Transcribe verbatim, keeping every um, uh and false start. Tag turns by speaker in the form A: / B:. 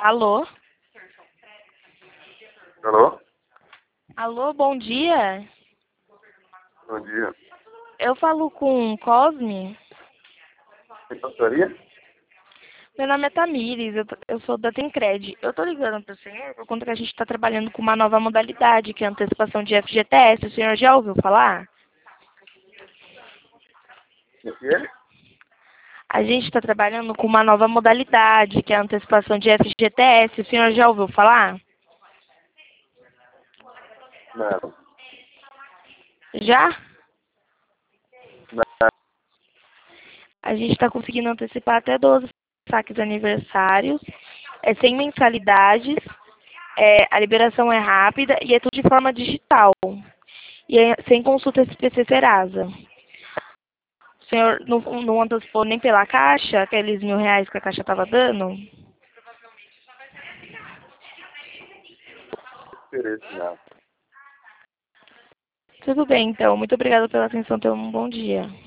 A: Alô?
B: Alô?
A: Alô, bom dia.
B: Bom dia.
A: Eu falo com o Cosme.
B: Quem passaria?
A: Meu nome é Tamires, eu, tô- eu sou da Tencred. Eu tô ligando pro senhor por conta que a gente está trabalhando com uma nova modalidade, que é a antecipação de F G T S. O senhor já ouviu falar?
B: O que é?
A: A gente está trabalhando com uma nova modalidade, que é a antecipação de F G T S. O senhor já ouviu falar?
B: Não.
A: Já?
B: Não.
A: A gente está conseguindo antecipar até doze saques aniversários, é sem mensalidades, é, a liberação é rápida e é tudo de forma digital. E é sem consulta S P C Serasa. O senhor não, não antecipou nem pela Caixa, aqueles mil reais que a Caixa estava dando?
B: Interesse não.
A: Tudo bem, então. Muito obrigada pela atenção. Tenha um bom dia.